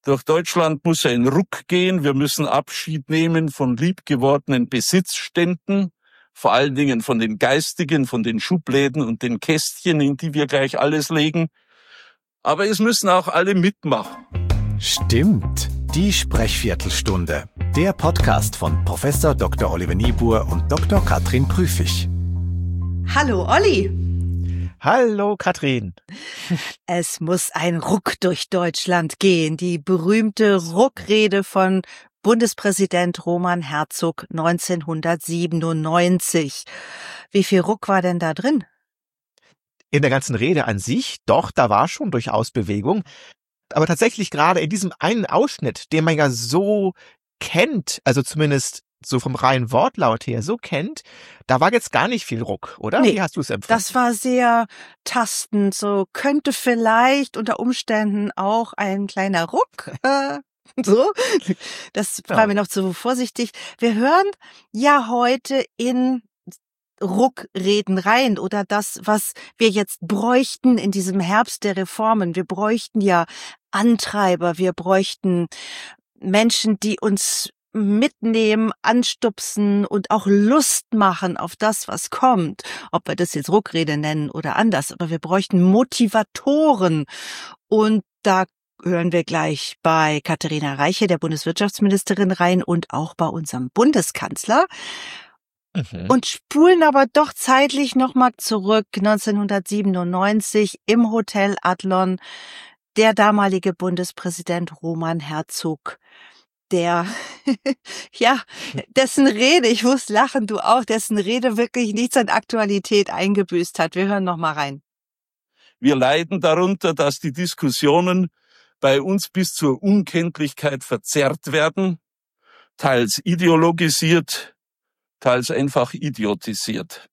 Durch Deutschland muss ein Ruck gehen. Wir müssen Abschied nehmen von liebgewordenen Besitzständen, vor allen Dingen von den geistigen, von den Schubläden und den Kästchen, in die wir gleich alles legen. Aber es müssen auch alle mitmachen. Stimmt, die Sprechviertelstunde. Der Podcast von Prof. Dr. Oliver Niebuhr und Dr. Katrin Prüfig. Hallo Olli. Hallo Katrin. Es muss ein Ruck durch Deutschland gehen. Die berühmte Ruckrede von Bundespräsident Roman Herzog 1997. Wie viel Ruck war denn da drin? In der ganzen Rede an sich, doch, da war schon durchaus Bewegung. Aber tatsächlich gerade in diesem einen Ausschnitt, den man ja so kennt, also zumindest so vom reinen Wortlaut her so kennt, da war jetzt gar nicht viel Ruck, oder? Nee, wie hast du es empfunden? Das war sehr tastend, so könnte vielleicht unter Umständen auch ein kleiner Ruck, so. Das war mir noch zu vorsichtig. Wir hören ja heute in Ruckreden rein oder das, was wir jetzt bräuchten in diesem Herbst der Reformen. Wir bräuchten ja Antreiber, wir bräuchten Menschen, die uns mitnehmen, anstupsen und auch Lust machen auf das, was kommt. Ob wir das jetzt Ruckrede nennen oder anders, aber wir bräuchten Motivatoren. Und da hören wir gleich bei Katharina Reiche, der Bundeswirtschaftsministerin, rein und auch bei unserem Bundeskanzler. Und spulen aber doch zeitlich nochmal zurück, 1997 im Hotel Adlon, der damalige Bundespräsident Roman Herzog, der, dessen Rede, ich muss lachen, du auch, dessen Rede wirklich nichts an Aktualität eingebüßt hat. Wir hören noch mal rein. Wir leiden darunter, dass die Diskussionen bei uns bis zur Unkenntlichkeit verzerrt werden, teils ideologisiert, teils einfach idiotisiert.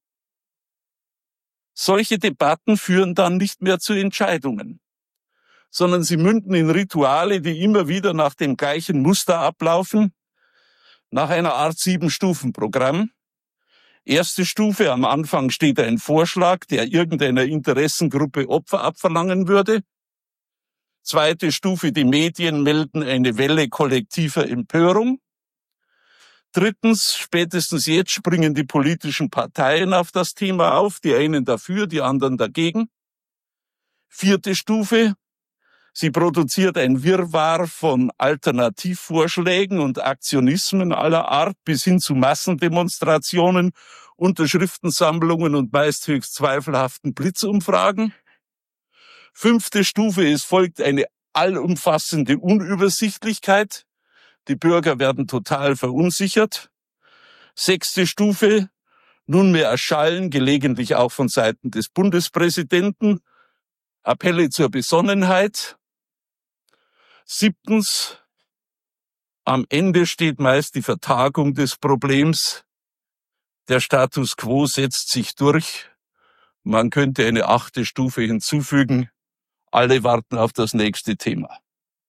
Solche Debatten führen dann nicht mehr zu Entscheidungen, sondern sie münden in Rituale, die immer wieder nach dem gleichen Muster ablaufen, nach einer Art 7-Stufen-Programm. Erste Stufe, am Anfang steht ein Vorschlag, der irgendeiner Interessengruppe Opfer abverlangen würde. Zweite Stufe, die Medien melden eine Welle kollektiver Empörung. Drittens, spätestens jetzt springen die politischen Parteien auf das Thema auf, die einen dafür, die anderen dagegen. Vierte Stufe, sie produziert ein Wirrwarr von Alternativvorschlägen und Aktionismen aller Art bis hin zu Massendemonstrationen, Unterschriftensammlungen und meist höchst zweifelhaften Blitzumfragen. Fünfte Stufe, es folgt eine allumfassende Unübersichtlichkeit. Die Bürger werden total verunsichert. Sechste Stufe, nunmehr erschallen, gelegentlich auch von Seiten des Bundespräsidenten, Appelle zur Besonnenheit. Siebtens, am Ende steht meist die Vertagung des Problems. Der Status quo setzt sich durch. Man könnte eine 8. Stufe hinzufügen. Alle warten auf das nächste Thema.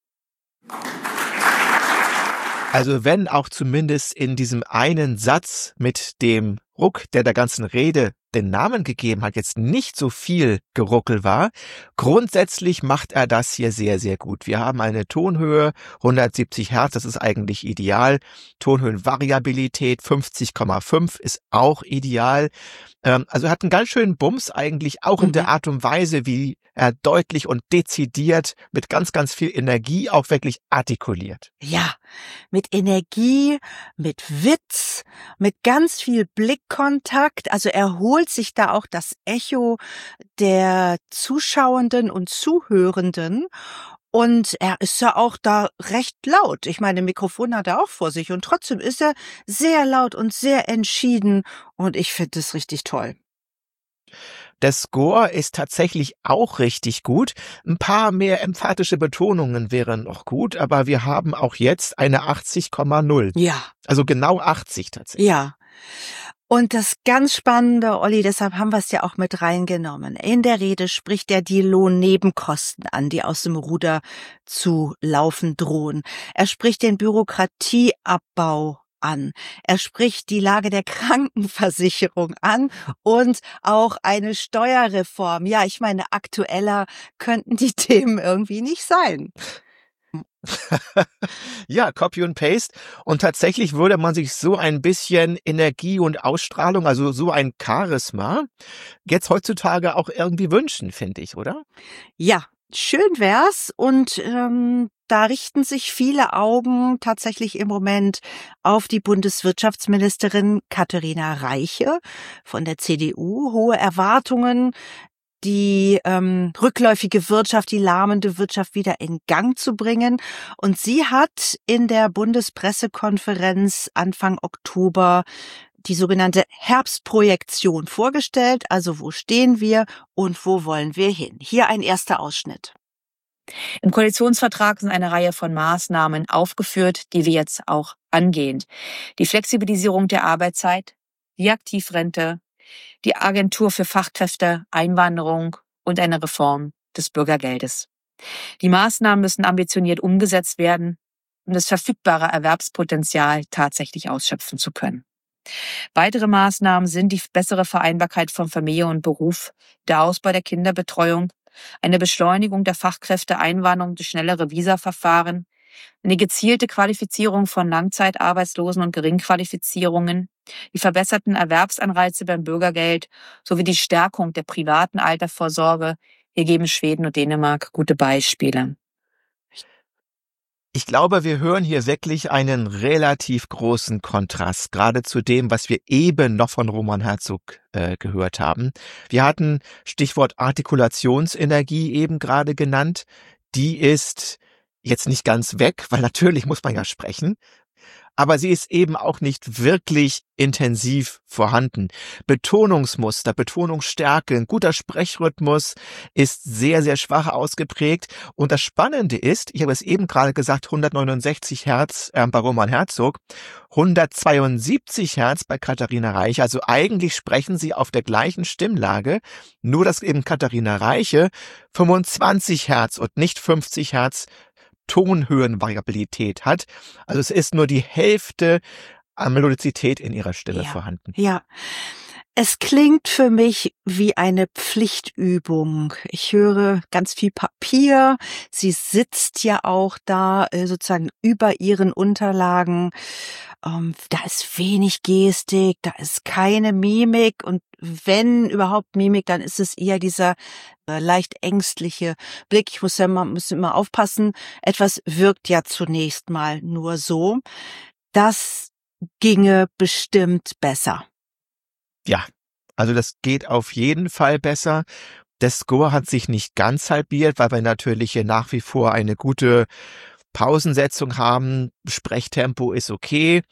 Also wenn auch zumindest in diesem einen Satz mit dem Ruck, der ganzen Rede den Namen gegeben hat, jetzt nicht so viel Geruckel war. Grundsätzlich macht er das hier sehr, sehr gut. Wir haben eine Tonhöhe, 170 Hertz, das ist eigentlich ideal. Tonhöhenvariabilität 50,5 ist auch ideal. Also er hat einen ganz schönen Bums eigentlich, auch in der Art und Weise, wie er deutlich und dezidiert mit ganz, ganz viel Energie auch wirklich artikuliert. Ja, mit Energie, mit Witz, mit ganz viel Blickkontakt. Also er holt sich da auch das Echo der Zuschauenden und Zuhörenden. Und er ist ja auch da recht laut. Ich meine, Mikrofon hat er auch vor sich und trotzdem ist er sehr laut und sehr entschieden und ich finde es richtig toll. Der Score ist tatsächlich auch richtig gut. Ein paar mehr emphatische Betonungen wären noch gut, aber wir haben auch jetzt eine 80,0. Ja. Also genau 80 tatsächlich. Ja. Und das ganz Spannende, Olli, deshalb haben wir es ja auch mit reingenommen. In der Rede spricht er die Lohnnebenkosten an, die aus dem Ruder zu laufen drohen. Er spricht den Bürokratieabbau an. Er spricht die Lage der Krankenversicherung an und auch eine Steuerreform. Ja, ich meine, aktueller könnten die Themen irgendwie nicht sein. Ja, Copy und Paste. Und tatsächlich würde man sich so ein bisschen Energie und Ausstrahlung, also so ein Charisma, jetzt heutzutage auch irgendwie wünschen, finde ich, oder? Ja, schön wär's. Und da richten sich viele Augen tatsächlich im Moment auf die Bundeswirtschaftsministerin Katharina Reiche von der CDU. Hohe Erwartungen, die rückläufige Wirtschaft, die lahmende Wirtschaft wieder in Gang zu bringen. Und sie hat in der Bundespressekonferenz Anfang Oktober die sogenannte Herbstprojektion vorgestellt. Also wo stehen wir und wo wollen wir hin? Hier ein erster Ausschnitt. Im Koalitionsvertrag sind eine Reihe von Maßnahmen aufgeführt, die wir jetzt auch angehen. Die Flexibilisierung der Arbeitszeit, die Aktivrente, die Agentur für Fachkräfte, Einwanderung und eine Reform des Bürgergeldes. Die Maßnahmen müssen ambitioniert umgesetzt werden, um das verfügbare Erwerbspotenzial tatsächlich ausschöpfen zu können. Weitere Maßnahmen sind die bessere Vereinbarkeit von Familie und Beruf, der Ausbau der Kinderbetreuung, eine Beschleunigung der Fachkräfteeinwanderung durch schnellere Visaverfahren, eine gezielte Qualifizierung von Langzeitarbeitslosen und Geringqualifizierungen, die verbesserten Erwerbsanreize beim Bürgergeld sowie die Stärkung der privaten Altersvorsorge. Hier geben Schweden und Dänemark gute Beispiele. Ich glaube, wir hören hier wirklich einen relativ großen Kontrast, gerade zu dem, was wir eben noch von Roman Herzog gehört haben. Wir hatten Stichwort Artikulationsenergie eben gerade genannt. Die ist jetzt nicht ganz weg, weil natürlich muss man ja sprechen. Aber sie ist eben auch nicht wirklich intensiv vorhanden. Betonungsmuster, Betonungsstärke, ein guter Sprechrhythmus ist sehr, sehr schwach ausgeprägt. Und das Spannende ist, ich habe es eben gerade gesagt, 169 Hertz bei Roman Herzog, 172 Hertz bei Katharina Reiche. Also eigentlich sprechen sie auf der gleichen Stimmlage, nur dass eben Katharina Reiche 25 Hertz und nicht 50 Hertz Tonhöhenvariabilität hat. Also es ist nur die Hälfte an Melodizität in ihrer Stimme vorhanden. Ja, es klingt für mich wie eine Pflichtübung. Ich höre ganz viel Papier. Sie sitzt ja auch da sozusagen über ihren Unterlagen. Da ist wenig Gestik, da ist keine Mimik und wenn überhaupt Mimik, dann ist es eher dieser leicht ängstliche Blick. Ich muss immer aufpassen. Etwas wirkt ja zunächst mal nur so. Das ginge bestimmt besser. Ja, also das geht auf jeden Fall besser. Der Score hat sich nicht ganz halbiert, weil wir natürlich hier nach wie vor eine gute Pausensetzung haben. Sprechtempo ist okay.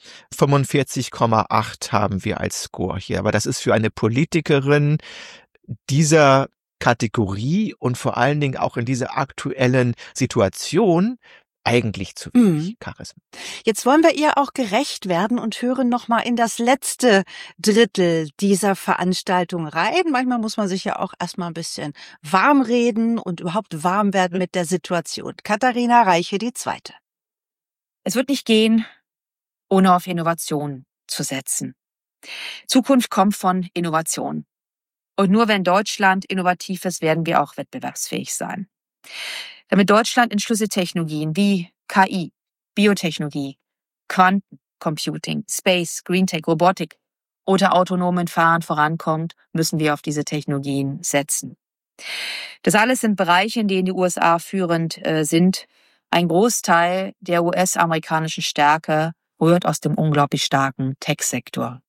45,8 haben wir als Score hier. Aber das ist für eine Politikerin dieser Kategorie und vor allen Dingen auch in dieser aktuellen Situation eigentlich zu wenig Charisma. Jetzt wollen wir ihr auch gerecht werden und hören nochmal in das letzte Drittel dieser Veranstaltung rein. Manchmal muss man sich ja auch erstmal ein bisschen warm reden und überhaupt warm werden mit der Situation. Katharina Reiche, die Zweite. Es wird nicht gehen, ohne auf Innovation zu setzen. Zukunft kommt von Innovation. Und nur wenn Deutschland innovativ ist, werden wir auch wettbewerbsfähig sein. Damit Deutschland in Schlüsseltechnologien wie KI, Biotechnologie, Quantencomputing, Space, Greentech, Robotik oder autonomen Fahren vorankommt, müssen wir auf diese Technologien setzen. Das alles sind Bereiche, in denen die USA führend sind. Ein Großteil der US-amerikanischen Stärke rührt aus dem unglaublich starken Tech-Sektor.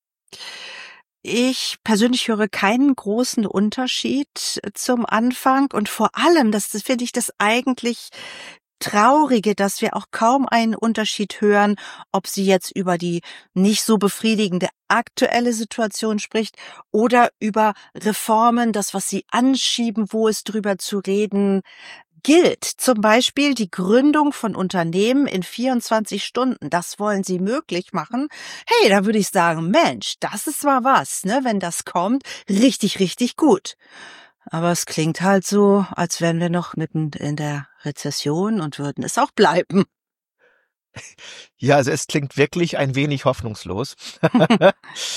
Ich persönlich höre keinen großen Unterschied zum Anfang und vor allem, das finde ich das eigentlich Traurige, dass wir auch kaum einen Unterschied hören, ob sie jetzt über die nicht so befriedigende aktuelle Situation spricht oder über Reformen, das, was sie anschieben, wo es drüber zu reden gilt. Zum Beispiel die Gründung von Unternehmen in 24 Stunden. Das wollen sie möglich machen. Hey, da würde ich sagen, Mensch, das ist mal was, ne? Wenn das kommt, richtig, richtig gut. Aber es klingt halt so, als wären wir noch mitten in der Rezession und würden es auch bleiben. Ja, also es klingt wirklich ein wenig hoffnungslos.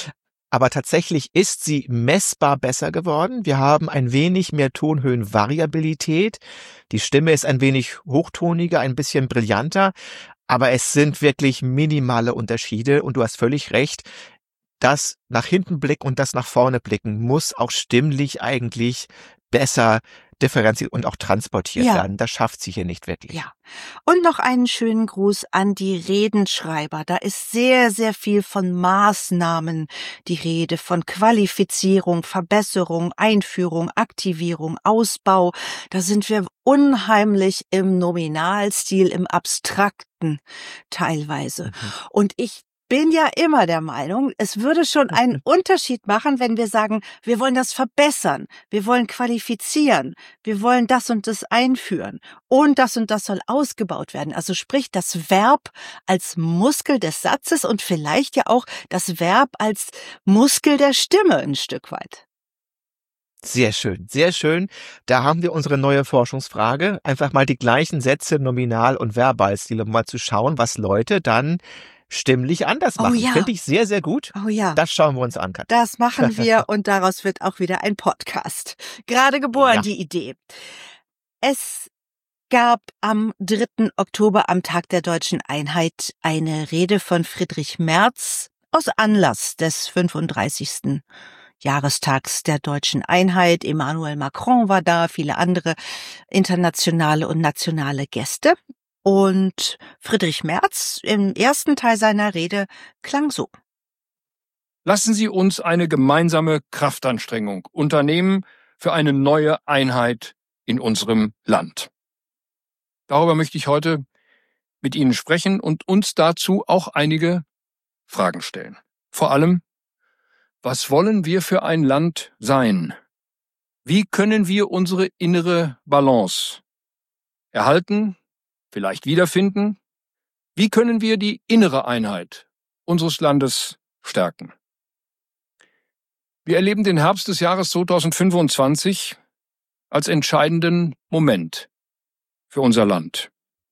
aber tatsächlich ist sie messbar besser geworden. Wir haben ein wenig mehr Tonhöhenvariabilität. Die Stimme ist ein wenig hochtoniger, ein bisschen brillanter, aber es sind wirklich minimale Unterschiede und du hast völlig recht. Das nach hinten blicken und das nach vorne blicken muss auch stimmlich eigentlich besser differenziert und auch transportiert werden. Das schafft sie hier nicht wirklich. Ja. Und noch einen schönen Gruß an die Redenschreiber. Da ist sehr, sehr viel von Maßnahmen die Rede, von Qualifizierung, Verbesserung, Einführung, Aktivierung, Ausbau. Da sind wir unheimlich im Nominalstil, im Abstrakten teilweise. Und ich bin ja immer der Meinung, es würde schon einen Unterschied machen, wenn wir sagen, wir wollen das verbessern, wir wollen qualifizieren, wir wollen das und das einführen und das soll ausgebaut werden. Also sprich das Verb als Muskel des Satzes und vielleicht ja auch das Verb als Muskel der Stimme ein Stück weit. Sehr schön, sehr schön. Da haben wir unsere neue Forschungsfrage. Einfach mal die gleichen Sätze, Nominal- und Verbalstil, um mal zu schauen, was Leute dann stimmlich anders machen. Finde ich sehr, sehr gut. Oh ja. Das schauen wir uns an, Katrin. Das machen wir und daraus wird auch wieder ein Podcast. Gerade geboren, die Idee. Es gab am 3. Oktober, am Tag der Deutschen Einheit, eine Rede von Friedrich Merz aus Anlass des 35. Jahrestags der Deutschen Einheit. Emmanuel Macron war da, viele andere internationale und nationale Gäste. Und Friedrich Merz im ersten Teil seiner Rede klang so. Lassen Sie uns eine gemeinsame Kraftanstrengung unternehmen für eine neue Einheit in unserem Land. Darüber möchte ich heute mit Ihnen sprechen und uns dazu auch einige Fragen stellen. Vor allem, was wollen wir für ein Land sein? Wie können wir unsere innere Balance erhalten, vielleicht wiederfinden? Wie können wir die innere Einheit unseres Landes stärken? Wir erleben den Herbst des Jahres 2025 als entscheidenden Moment für unser Land.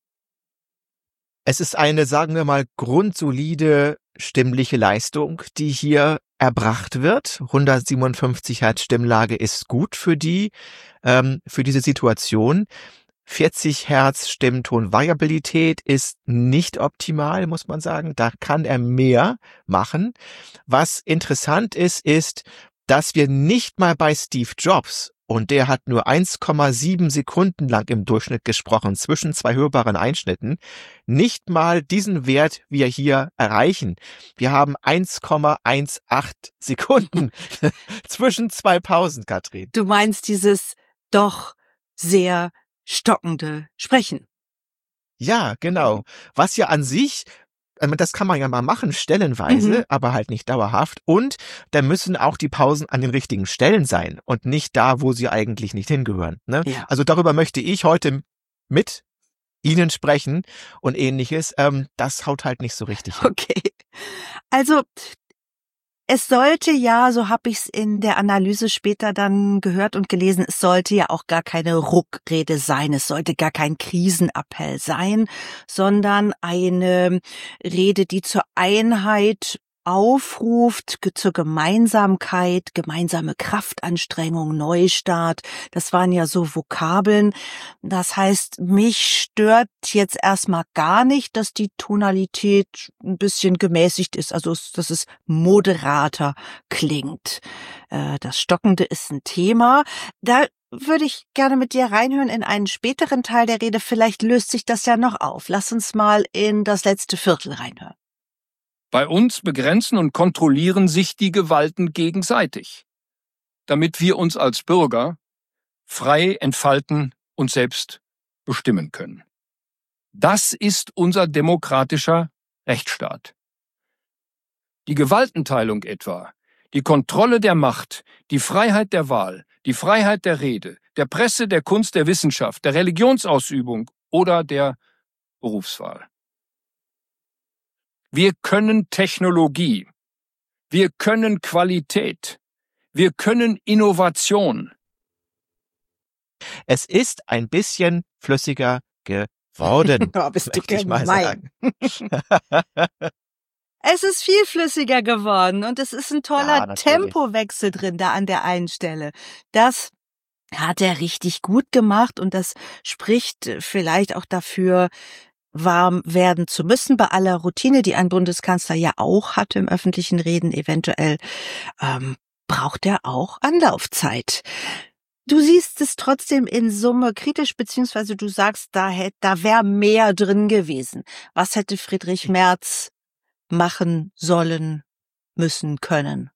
Es ist eine, sagen wir mal, grundsolide stimmliche Leistung, die hier erbracht wird. 157 Hertz Stimmlage ist gut für diese Situation. 40 Hertz Stimmtonvariabilität ist nicht optimal, muss man sagen. Da kann er mehr machen. Was interessant ist, dass wir nicht mal bei Steve Jobs, und der hat nur 1,7 Sekunden lang im Durchschnitt gesprochen, zwischen zwei hörbaren Einschnitten, nicht mal diesen Wert wir hier erreichen. Wir haben 1,18 Sekunden zwischen zwei Pausen, Katrin. Du meinst dieses doch sehr stockende Sprechen. Ja, genau. Was ja an sich, das kann man ja mal machen, stellenweise, aber halt nicht dauerhaft. Und da müssen auch die Pausen an den richtigen Stellen sein und nicht da, wo sie eigentlich nicht hingehören. Ne? Ja. Also darüber möchte ich heute mit Ihnen sprechen und Ähnliches. Das haut halt nicht so richtig hin. Okay. Also es sollte ja, so habe ich es in der Analyse später dann gehört und gelesen, es sollte ja auch gar keine Ruckrede sein, es sollte gar kein Krisenappell sein, sondern eine Rede, die zur Einheit aufruft, zur Gemeinsamkeit, gemeinsame Kraftanstrengung, Neustart. Das waren ja so Vokabeln. Das heißt, mich stört jetzt erstmal gar nicht, dass die Tonalität ein bisschen gemäßigt ist, also dass es moderater klingt. Das Stockende ist ein Thema. Da würde ich gerne mit dir reinhören in einen späteren Teil der Rede. Vielleicht löst sich das ja noch auf. Lass uns mal in das letzte Viertel reinhören. Bei uns begrenzen und kontrollieren sich die Gewalten gegenseitig, damit wir uns als Bürger frei entfalten und selbst bestimmen können. Das ist unser demokratischer Rechtsstaat. Die Gewaltenteilung etwa, die Kontrolle der Macht, die Freiheit der Wahl, die Freiheit der Rede, der Presse, der Kunst, der Wissenschaft, der Religionsausübung oder der Berufswahl. Wir können Technologie, wir können Qualität, wir können Innovation. Es ist ein bisschen flüssiger geworden, Oh, bist du möchte ich mal gemein. sagen. Es ist viel flüssiger geworden und es ist ein toller Ja, natürlich. Tempowechsel drin da an der einen Stelle. Das hat er richtig gut gemacht und das spricht vielleicht auch dafür, warm werden zu müssen bei aller Routine, die ein Bundeskanzler ja auch hatte im öffentlichen Reden. Eventuell braucht er auch Anlaufzeit. Du siehst es trotzdem in Summe kritisch, beziehungsweise du sagst, da wäre mehr drin gewesen. Was hätte Friedrich Merz machen sollen, müssen, können?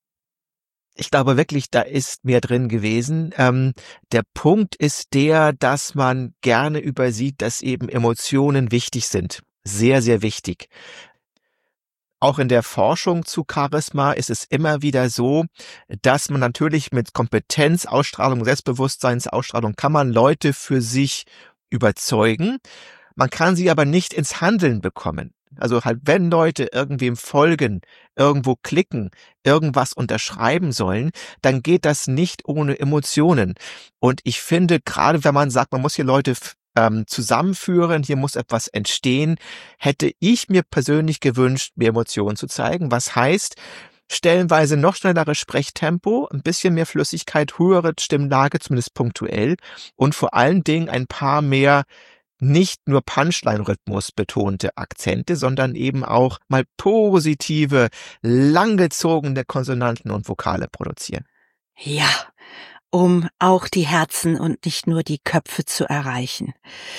Ich glaube wirklich, da ist mehr drin gewesen. Der Punkt ist der, dass man gerne übersieht, dass eben Emotionen wichtig sind. Sehr, sehr wichtig. Auch in der Forschung zu Charisma ist es immer wieder so, dass man natürlich mit Kompetenz, Ausstrahlung, Selbstbewusstseinsausstrahlung kann man Leute für sich überzeugen. Man kann sie aber nicht ins Handeln bekommen. Also halt, wenn Leute irgendwem folgen, irgendwo klicken, irgendwas unterschreiben sollen, dann geht das nicht ohne Emotionen. Und ich finde, gerade wenn man sagt, man muss hier Leute zusammenführen, hier muss etwas entstehen, hätte ich mir persönlich gewünscht, mehr Emotionen zu zeigen. Was heißt, stellenweise noch schnelleres Sprechtempo, ein bisschen mehr Flüssigkeit, höhere Stimmlage, zumindest punktuell und vor allen Dingen ein paar mehr nicht nur Punchline-Rhythmus betonte Akzente, sondern eben auch mal positive, langgezogene Konsonanten und Vokale produzieren. Ja, um auch die Herzen und nicht nur die Köpfe zu erreichen.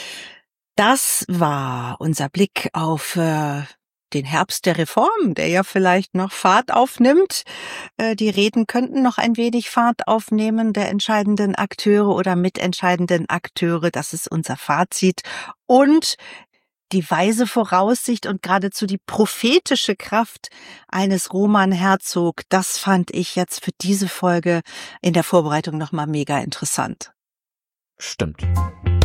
Das war unser Blick auf den Herbst der Reform, der ja vielleicht noch Fahrt aufnimmt. Die Reden könnten noch ein wenig Fahrt aufnehmen der entscheidenden Akteure oder mitentscheidenden Akteure. Das ist unser Fazit. Und die weise Voraussicht und geradezu die prophetische Kraft eines Roman Herzog, das fand ich jetzt für diese Folge in der Vorbereitung nochmal mega interessant. Stimmt.